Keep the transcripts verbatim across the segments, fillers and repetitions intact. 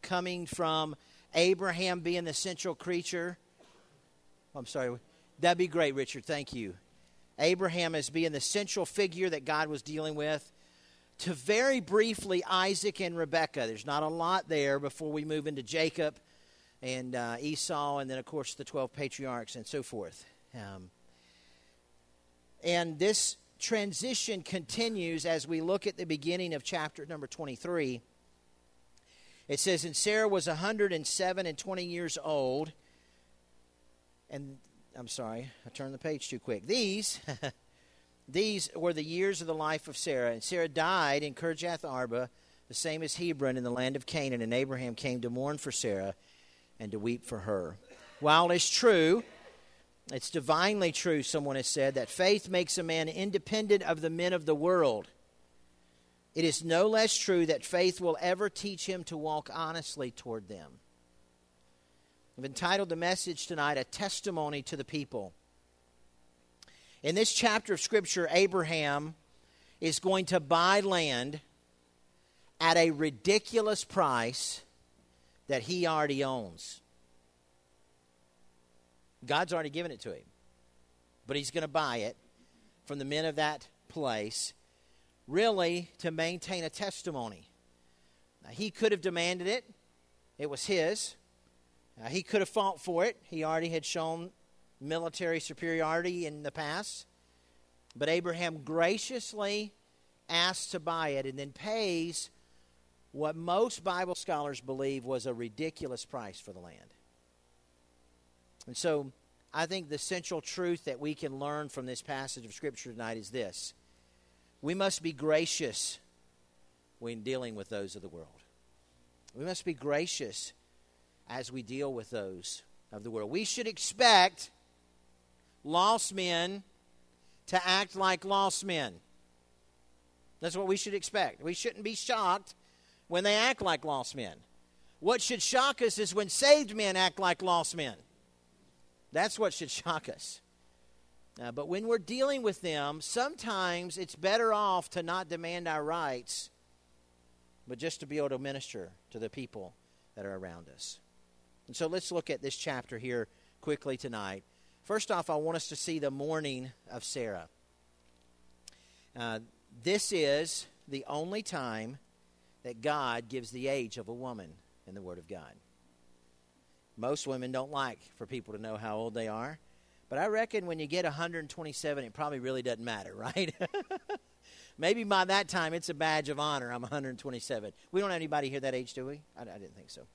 coming from Abraham being the central creature. I'm sorry. That'd be great, Richard. Thank you. Abraham as being the central figure that God was dealing with, to very briefly Isaac and Rebekah. There's not a lot there before we move into Jacob and uh, Esau, and then, of course, the twelve patriarchs and so forth. Um, and this transition continues as we look at the beginning of chapter number twenty-three. It says, and Sarah was one hundred seven and twenty years old. And, I'm sorry, I turned the page too quick. These, these were the years of the life of Sarah. And Sarah died in Kirjath Arba, the same as Hebron in the land of Canaan. And Abraham came to mourn for Sarah and to weep for her. While it's true, it's divinely true, someone has said, that faith makes a man independent of the men of the world, it is no less true that faith will ever teach him to walk honestly toward them. I've entitled the message tonight, A Testimony to the People. In this chapter of Scripture, Abraham is going to buy land at a ridiculous price that he already owns. God's already given it to him, but he's going to buy it from the men of that place, really to maintain a testimony. Now, he could have demanded it. It was his. Uh, he could have fought for it. He already had shown military superiority in the past. But Abraham graciously asks to buy it and then pays what most Bible scholars believe was a ridiculous price for the land. And so I think the central truth that we can learn from this passage of Scripture tonight is this. We must be gracious when dealing with those of the world. We must be gracious as we deal with those of the world. We should expect lost men to act like lost men. That's what we should expect. We shouldn't be shocked when they act like lost men. What should shock us is when saved men act like lost men. That's what should shock us. Uh, but when we're dealing with them, sometimes it's better off to not demand our rights, but just to be able to minister to the people that are around us. And so let's look at this chapter here quickly tonight. First off, I want us to see the mourning of Sarah. Uh, this is the only time that God gives the age of a woman in the Word of God. Most women don't like for people to know how old they are. But I reckon when you get one hundred twenty-seven, it probably really doesn't matter, right? Maybe by that time it's a badge of honor. I'm one hundred twenty-seven. We don't have anybody here that age, do we? I, I didn't think so.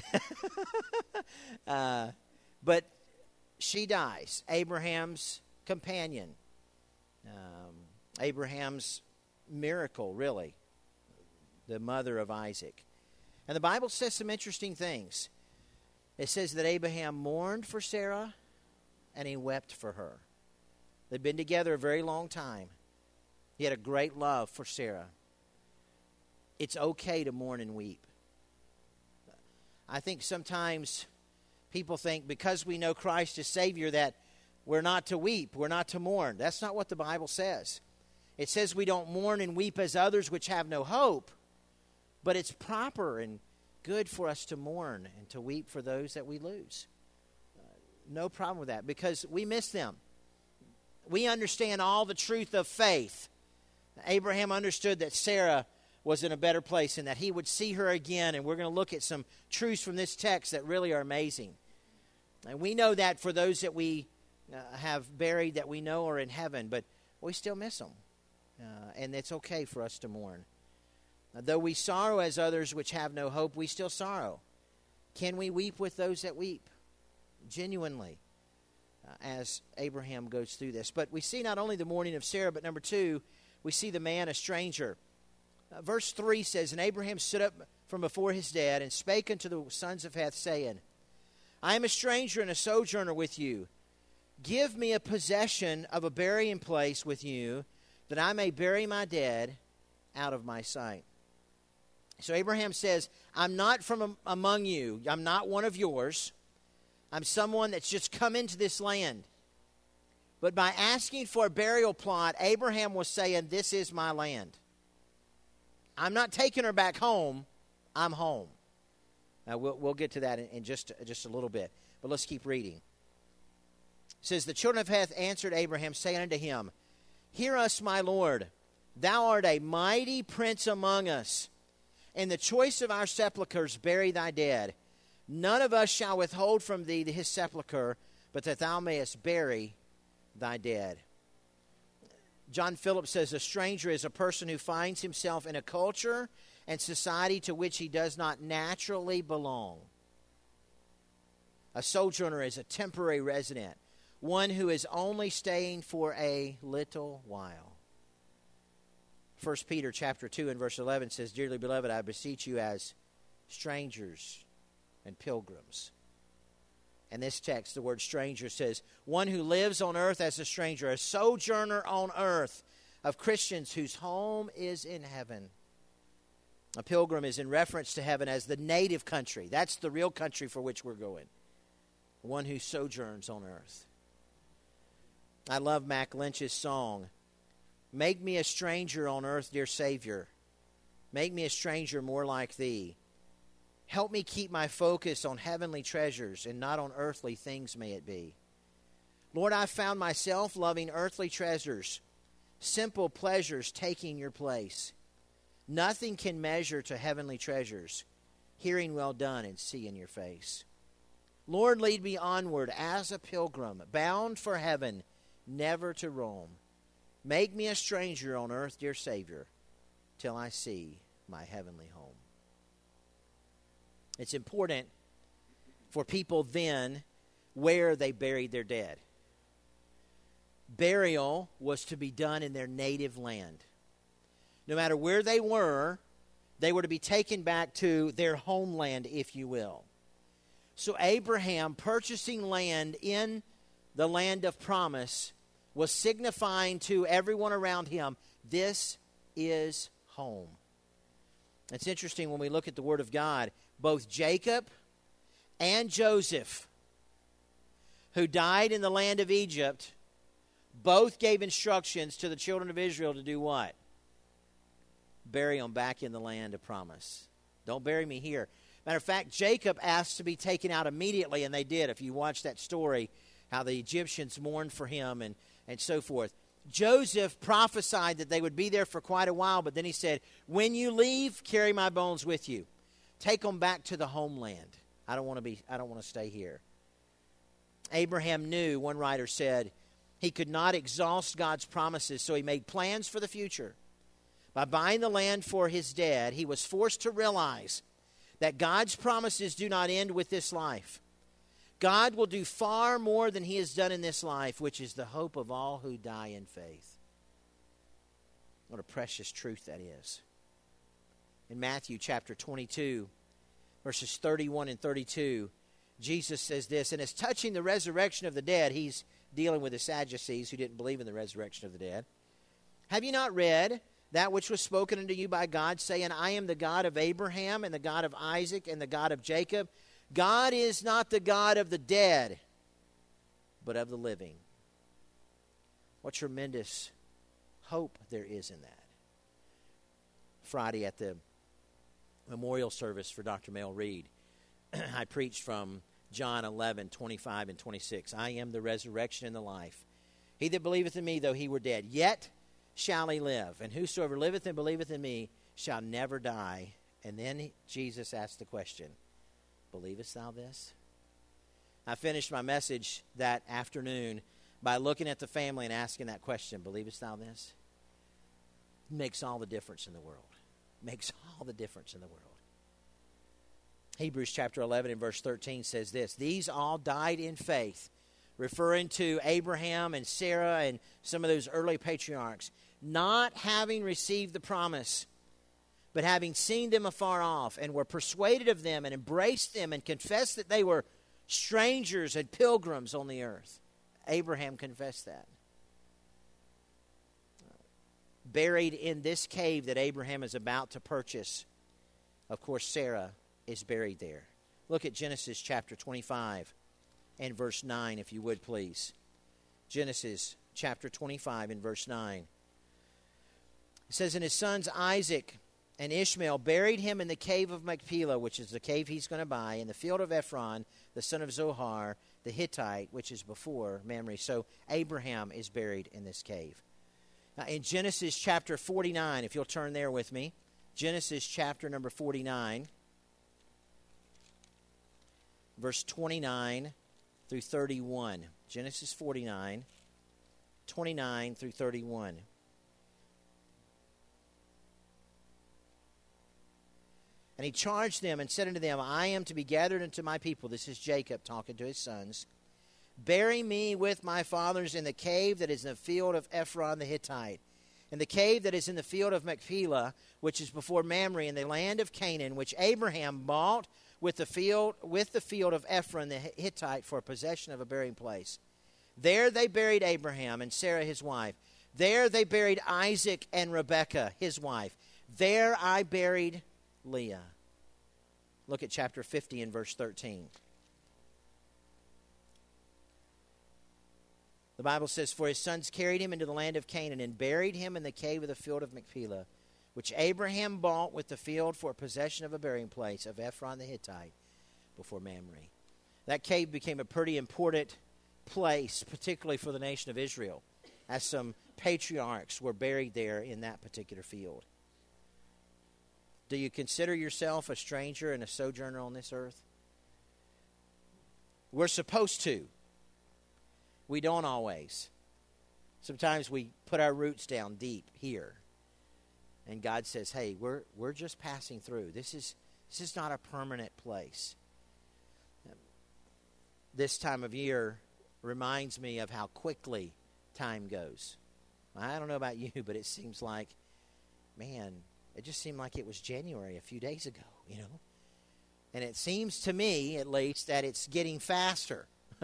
uh, but she dies. Abraham's companion. Um, Abraham's miracle, really. The mother of Isaac. And the Bible says some interesting things. It says that Abraham mourned for Sarah and he wept for her. They'd been together a very long time. He had a great love for Sarah. It's okay to mourn and weep. I think sometimes people think because we know Christ as Savior that we're not to weep, we're not to mourn. That's not what the Bible says. It says we don't mourn and weep as others which have no hope, but it's proper and good for us to mourn and to weep for those that we lose. Uh, no problem with that because we miss them. We understand all the truth of faith. Abraham understood that Sarah was in a better place and that he would see her again. And we're going to look at some truths from this text that really are amazing. And we know that for those that we uh, have buried that we know are in heaven, but we still miss them. Uh, and it's okay for us to mourn. Uh, though we sorrow as others which have no hope, we still sorrow. Can we weep with those that weep? Genuinely, uh, as Abraham goes through this. But we see not only the mourning of Sarah, but number two, we see the man a stranger. Uh, verse three says, And Abraham stood up from before his dad and spake unto the sons of Heth, saying, I am a stranger and a sojourner with you. Give me a possession of a burying place with you, that I may bury my dead out of my sight. So Abraham says, I'm not from among you. I'm not one of yours. I'm someone that's just come into this land. But by asking for a burial plot, Abraham was saying, this is my land. I'm not taking her back home. I'm home. Uh, we'll, we'll get to that in, in just, just a little bit. But let's keep reading. It says, the children of Heth answered Abraham, saying unto him, Hear us, my Lord. Thou art a mighty prince among us. In the choice of our sepulchres bury thy dead. None of us shall withhold from thee his sepulchre, but that thou mayest bury thy dead. John Phillips says, a stranger is a person who finds himself in a culture and society to which he does not naturally belong. A sojourner is a temporary resident, one who is only staying for a little while. First Peter chapter two and verse eleven says, Dearly beloved, I beseech you as strangers and pilgrims. And this text, the word stranger, says, one who lives on earth as a stranger, a sojourner on earth of Christians whose home is in heaven. A pilgrim is in reference to heaven as the native country. That's the real country for which we're going. One who sojourns on earth. I love Mac Lynch's song, Make me a stranger on earth, dear Savior. Make me a stranger more like thee. Help me keep my focus on heavenly treasures and not on earthly things may it be. Lord, I found myself loving earthly treasures, simple pleasures taking your place. Nothing can measure to heavenly treasures, hearing well done and seeing your face. Lord, lead me onward as a pilgrim, bound for heaven, never to roam. Make me a stranger on earth, dear Savior, till I see my heavenly home. It's important for people then where they buried their dead. Burial was to be done in their native land. No matter where they were, they were to be taken back to their homeland, if you will. So Abraham purchasing land in the land of promise was signifying to everyone around him, this is home. It's interesting when we look at the Word of God, both Jacob and Joseph, who died in the land of Egypt, both gave instructions to the children of Israel to do what? Bury them back in the land of promise. Don't bury me here. Matter of fact, Jacob asked to be taken out immediately, and they did. If you watch that story, how the Egyptians mourned for him and, and so forth. Joseph prophesied that they would be there for quite a while, but then he said, when you leave, carry my bones with you. Take them back to the homeland. I don't want to be, I don't want to stay here. Abraham knew, one writer said, he could not exhaust God's promises, so he made plans for the future. By buying the land for his dead, he was forced to realize that God's promises do not end with this life. God will do far more than he has done in this life, which is the hope of all who die in faith. What a precious truth that is. In Matthew chapter twenty-two, verses thirty-one and thirty-two, Jesus says this, and as touching the resurrection of the dead, he's dealing with the Sadducees who didn't believe in the resurrection of the dead. Have you not read that which was spoken unto you by God, saying, I am the God of Abraham and the God of Isaac and the God of Jacob? God is not the God of the dead, but of the living. What tremendous hope there is in that. Friday at the memorial service for Doctor Mel Reed, I preached from John eleven, twenty-five and twenty-six. I am the resurrection and the life. He that believeth in me, though he were dead, yet shall he live. And whosoever liveth and believeth in me shall never die. And then Jesus asked the question, believest thou this? I finished my message that afternoon by looking at the family and asking that question, believest thou this? Makes all the difference in the world. Makes all the difference in the world. Hebrews chapter eleven and verse thirteen says this, these all died in faith, referring to Abraham and Sarah and some of those early patriarchs, not having received the promise, but having seen them afar off, and were persuaded of them, and embraced them, and confessed that they were strangers and pilgrims on the earth. Abraham confessed that. Buried in this cave that Abraham is about to purchase, of course, Sarah is buried there. Look at Genesis chapter twenty-five and verse nine, if you would, please. Genesis chapter twenty-five and verse nine. It says, and his sons Isaac And Ishmael buried him in the cave of Machpelah, which is the cave he's going to buy, in the field of Ephron, the son of Zohar, the Hittite, which is before Mamre. So Abraham is buried in this cave. Now, in Genesis chapter forty-nine, if you'll turn there with me, Genesis chapter number forty-nine, verse twenty-nine through thirty-one. Genesis forty-nine, twenty-nine through thirty-one. And he charged them and said unto them, I am to be gathered unto my people. This is Jacob talking to his sons. Bury me with my fathers in the cave that is in the field of Ephron the Hittite, in the cave that is in the field of Machpelah, which is before Mamre, in the land of Canaan, which Abraham bought with the field with the field of Ephron the Hittite for possession of a burying place. There they buried Abraham and Sarah his wife. There they buried Isaac and Rebekah his wife. There I buried Leah. Look at chapter fifty and verse thirteen. The Bible says, For his sons carried him into the land of Canaan and buried him in the cave of the field of Machpelah, which Abraham bought with the field for possession of a burying place of Ephron the Hittite before Mamre. That cave became a pretty important place, particularly for the nation of Israel, as some patriarchs were buried there in that particular field. Do you consider yourself a stranger and a sojourner on this earth? We're supposed to. We don't always. Sometimes we put our roots down deep here. And God says, hey, we're we're just passing through. This is this is not a permanent place. This time of year reminds me of how quickly time goes. I don't know about you, but it seems like, man, it just seemed like it was January a few days ago, you know. And it seems to me, at least, that it's getting faster.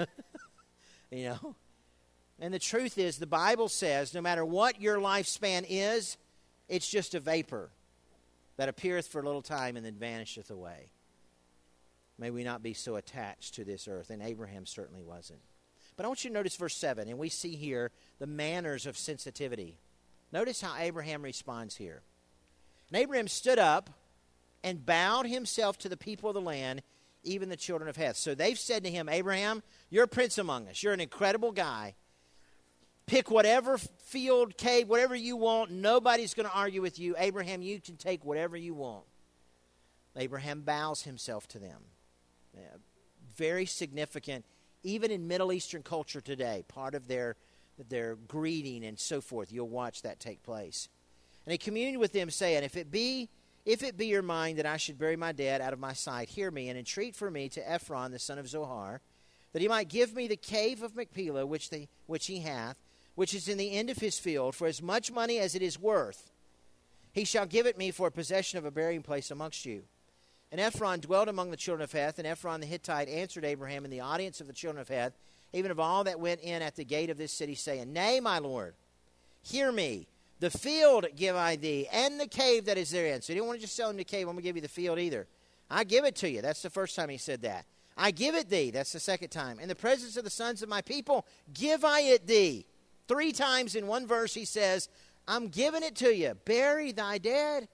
You know? And the truth is, the Bible says, no matter what your lifespan is, it's just a vapor that appeareth for a little time and then vanisheth away. May we not be so attached to this earth, and Abraham certainly wasn't. But I want you to notice verse seven, and we see here the manners of sensitivity. Notice how Abraham responds here. And Abraham stood up and bowed himself to the people of the land, even the children of Heth. So they've said to him, Abraham, you're a prince among us. You're an incredible guy. Pick whatever field, cave, whatever you want. Nobody's going to argue with you. Abraham, you can take whatever you want. Abraham bows himself to them. Yeah, very significant, even in Middle Eastern culture today, part of their, their greeting and so forth. You'll watch that take place. And he communed with them, saying, If it be if it be your mind that I should bury my dead out of my sight, hear me, and entreat for me to Ephron the son of Zohar, that he might give me the cave of Machpelah, which, the, which he hath, which is in the end of his field, for as much money as it is worth, he shall give it me for a possession of a burying place amongst you. And Ephron dwelt among the children of Heth, and Ephron the Hittite answered Abraham in the audience of the children of Heth, even of all that went in at the gate of this city, saying, Nay, my Lord, hear me. The field give I thee, and the cave that is therein. So he didn't want to just sell him the cave. I'm going to give you the field either. I give it to you. That's the first time he said that. I give it thee. That's the second time. In the presence of the sons of my people, give I it thee. Three times in one verse he says, I'm giving it to you. Bury thy dead.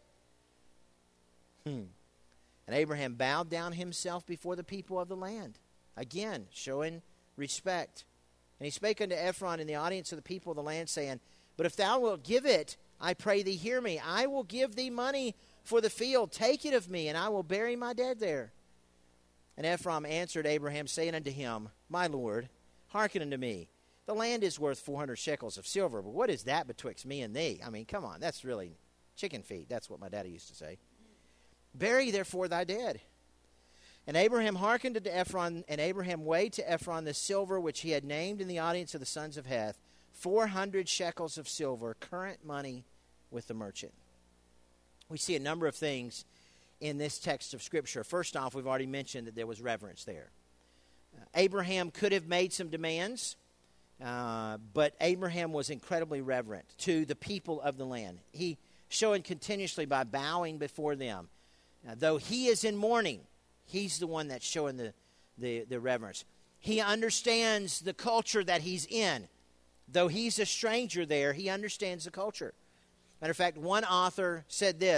Hmm. And Abraham bowed down himself before the people of the land. Again, showing respect. And he spake unto Ephron in the audience of the people of the land, saying, But if thou wilt give it, I pray thee, hear me. I will give thee money for the field. Take it of me, and I will bury my dead there. And Ephron answered Abraham, saying unto him, My Lord, hearken unto me. The land is worth four hundred shekels of silver, but what is that betwixt me and thee? I mean, come on, that's really chicken feed. That's what my daddy used to say. Bury therefore thy dead. And Abraham hearkened unto Ephron, and Abraham weighed to Ephron the silver which he had named in the audience of the sons of Heth, four hundred shekels of silver, current money with the merchant. We see a number of things in this text of Scripture. First off, we've already mentioned that there was reverence there. Uh, Abraham could have made some demands, uh, but Abraham was incredibly reverent to the people of the land. He showing continuously by bowing before them. Now, though he is in mourning, he's the one that's showing the, the, the reverence. He understands the culture that he's in. Though he's a stranger there, he understands the culture. Matter of fact, one author said this,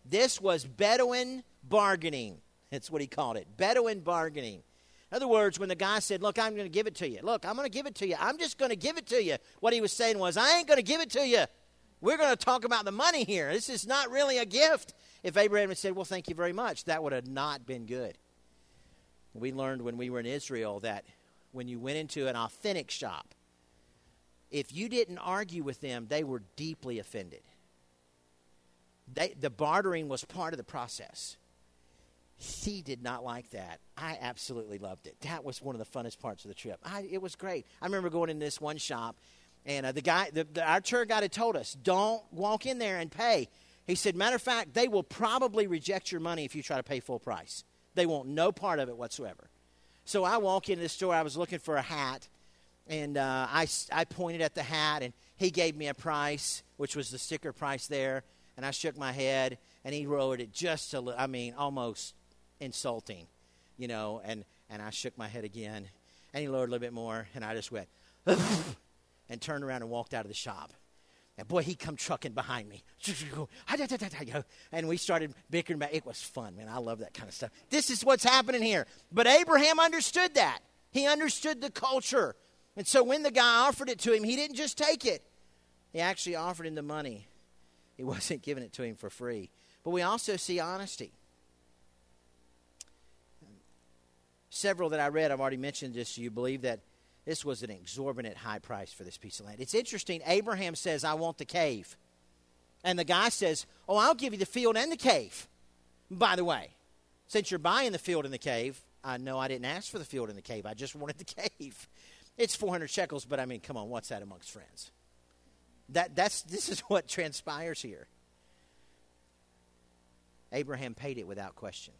This was Bedouin bargaining. That's what he called it, Bedouin bargaining. In other words, when the guy said, look, I'm going to give it to you. Look, I'm going to give it to you. I'm just going to give it to you. What he was saying was, I ain't going to give it to you. We're going to talk about the money here. This is not really a gift. If Abraham had said, well, thank you very much, that would have not been good. We learned when we were in Israel that when you went into an authentic shop, if you didn't argue with them, they were deeply offended. They, the bartering was part of the process. He did not like that. I absolutely loved it. That was one of the funnest parts of the trip. I, it was great. I remember going in this one shop, and uh, the guy, the, the, our tour guide had told us, don't walk in there and pay. He said, matter of fact, they will probably reject your money if you try to pay full price. They want no part of it whatsoever. So I walk into the store. I was looking for a hat, and uh, I, I pointed at the hat, and he gave me a price, which was the sticker price there, and I shook my head, and he lowered it just a little, I mean, almost insulting, you know, and, and I shook my head again, and he lowered a little bit more, and I just went, and turned around and walked out of the shop. And boy, he come trucking behind me. And we started bickering about it. It was fun, man. I love that kind of stuff. This is what's happening here. But Abraham understood that. He understood the culture. And so when the guy offered it to him, he didn't just take it. He actually offered him the money. He wasn't giving it to him for free. But we also see honesty. Several that I read, I've already mentioned this to you, believe that this was an exorbitant high price for this piece of land. It's interesting. Abraham says, I want the cave. And the guy says, oh, I'll give you the field and the cave. By the way, since you're buying the field and the cave, I know I didn't ask for the field and the cave. I just wanted the cave. It's four hundred shekels, but I mean, come on, what's that amongst friends? That that's This is what transpires here. Abraham paid it without question.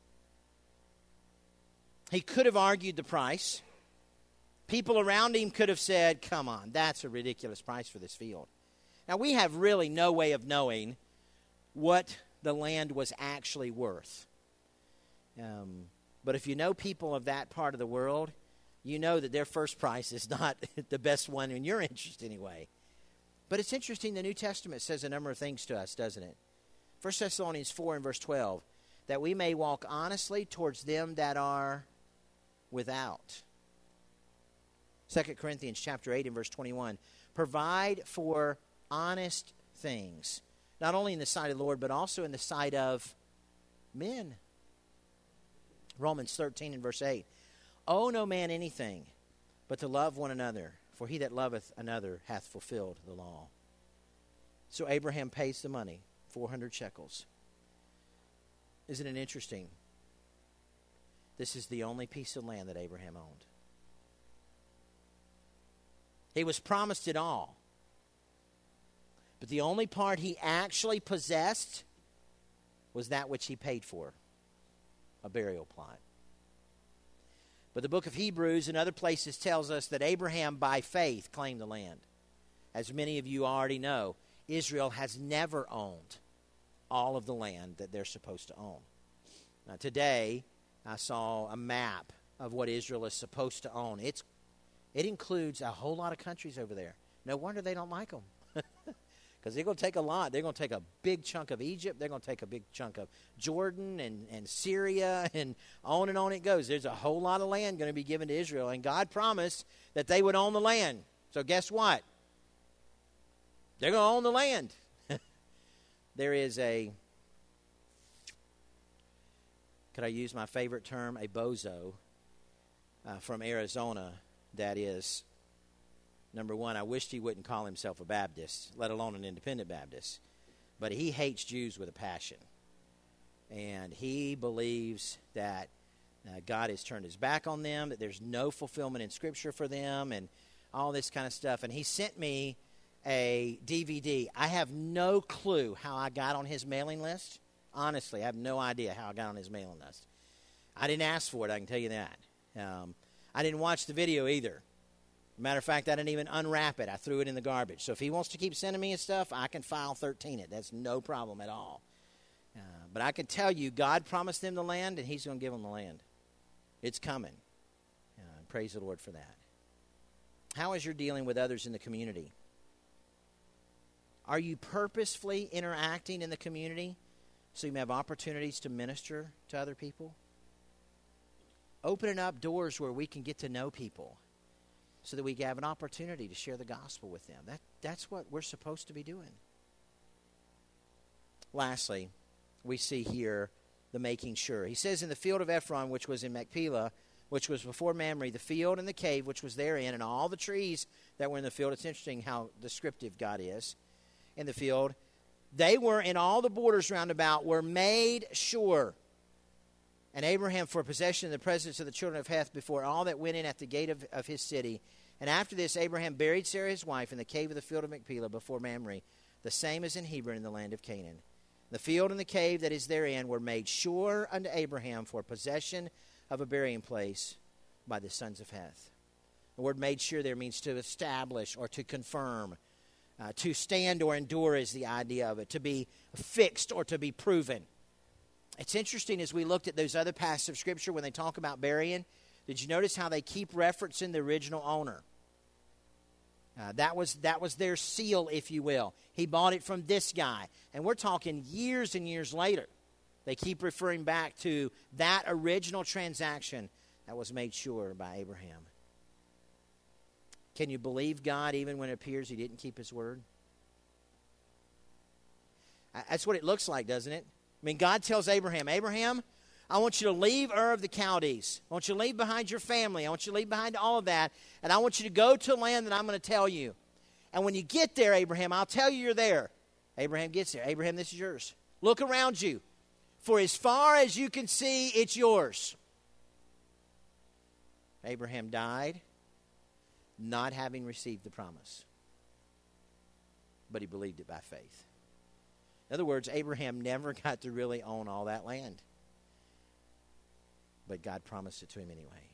He could have argued the price. People around him could have said, come on, that's a ridiculous price for this field. Now, we have really no way of knowing what the land was actually worth. Um, but if you know people of that part of the world, you know that their first price is not the best one in your interest anyway. But it's interesting, the New Testament says a number of things to us, doesn't it? First Thessalonians four and verse twelve, that we may walk honestly towards them that are without. Second Corinthians chapter eight and verse twenty-one, provide for honest things, not only in the sight of the Lord, but also in the sight of men. Romans thirteen and verse eight, owe no man anything but to love one another, for he that loveth another hath fulfilled the law. So Abraham pays the money, four hundred shekels. Isn't it interesting? This is the only piece of land that Abraham owned. He was promised it all. But the only part he actually possessed was that which he paid for, a burial plot. But the book of Hebrews and other places tells us that Abraham, by faith, claimed the land. As many of you already know, Israel has never owned all of the land that they're supposed to own. Now, today, I saw a map of what Israel is supposed to own. It's It includes a whole lot of countries over there. No wonder they don't like them. Because they're going to take a lot. They're going to take a big chunk of Egypt. They're going to take a big chunk of Jordan and, and Syria, and on and on it goes. There's a whole lot of land going to be given to Israel. And God promised that they would own the land. So guess what? They're going to own the land. There is a, could I use my favorite term, a bozo uh, from Arizona that is, number one, I wished he wouldn't call himself a Baptist, let alone an independent Baptist. But he hates Jews with a passion. And he believes that uh, God has turned his back on them, that there's no fulfillment in Scripture for them, and all this kind of stuff. And he sent me a D V D. I have no clue how I got on his mailing list. Honestly, I have no idea how I got on his mailing list. I didn't ask for it, I can tell you that. Um, I didn't watch the video either. Matter of fact, I didn't even unwrap it. I threw it in the garbage. So if he wants to keep sending me his stuff, I can file thirteen it. That's no problem at all. Uh, but I can tell you, God promised them the land, and he's going to give them the land. It's coming. Uh, praise the Lord for that. How is your dealing with others in the community? Are you purposefully interacting in the community so you may have opportunities to minister to other people. Opening up doors where we can get to know people so that we have an opportunity to share the gospel with them. That, that's what we're supposed to be doing. Lastly, we see here the making sure. He says, in the field of Ephron, which was in Machpelah, which was before Mamre, the field and the cave which was therein, and all the trees that were in the field. It's interesting how descriptive God is in the field. They were in all the borders round about were made sure. And Abraham for possession in the presence of the children of Heth before all that went in at the gate of, of his city. And after this, Abraham buried Sarah his wife in the cave of the field of Machpelah before Mamre, the same as in Hebron in the land of Canaan. The field and the cave that is therein were made sure unto Abraham for possession of a burying place by the sons of Heth. The word made sure there means to establish or to confirm. Uh, to stand or endure is the idea of it. To be fixed or to be proven. It's interesting as we looked at those other passages of Scripture when they talk about burying. Did you notice how they keep referencing the original owner? Uh, that was that was their seal, if you will. He bought it from this guy. And we're talking years and years later. They keep referring back to that original transaction that was made sure by Abraham. Can you believe God even when it appears he didn't keep his word? That's what it looks like, doesn't it? I mean, God tells Abraham, Abraham, I want you to leave Ur of the Chaldees. I want you to leave behind your family. I want you to leave behind all of that. And I want you to go to a land that I'm going to tell you. And when you get there, Abraham, I'll tell you you're there. Abraham gets there. Abraham, this is yours. Look around you. For as far as you can see, it's yours. Abraham died not having received the promise. But he believed it by faith. In other words, Abraham never got to really own all that land. But God promised it to him anyway.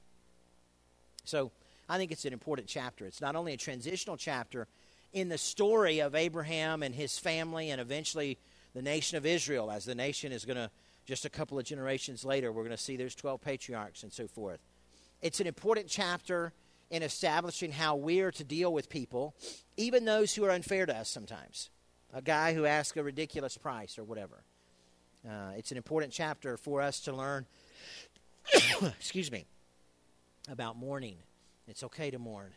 So I think it's an important chapter. It's not only a transitional chapter in the story of Abraham and his family and eventually the nation of Israel, as the nation is going to, just a couple of generations later, we're going to see there's twelve patriarchs and so forth. It's an important chapter in establishing how we are to deal with people, even those who are unfair to us sometimes. A guy who asks a ridiculous price or whatever. Uh, it's an important chapter for us to learn, excuse me, about mourning. It's okay to mourn.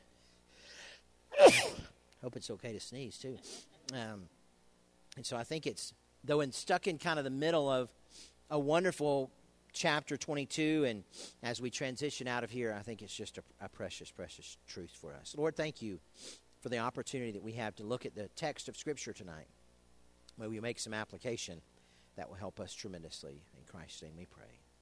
Hope it's okay to sneeze, too. Um, and so I think it's, though in stuck in kind of the middle of a wonderful chapter twenty-two, and as we transition out of here, I think it's just a, a precious, precious truth for us. Lord, thank you for the opportunity that we have to look at the text of Scripture tonight. May we make some application that will help us tremendously. In Christ's name we pray.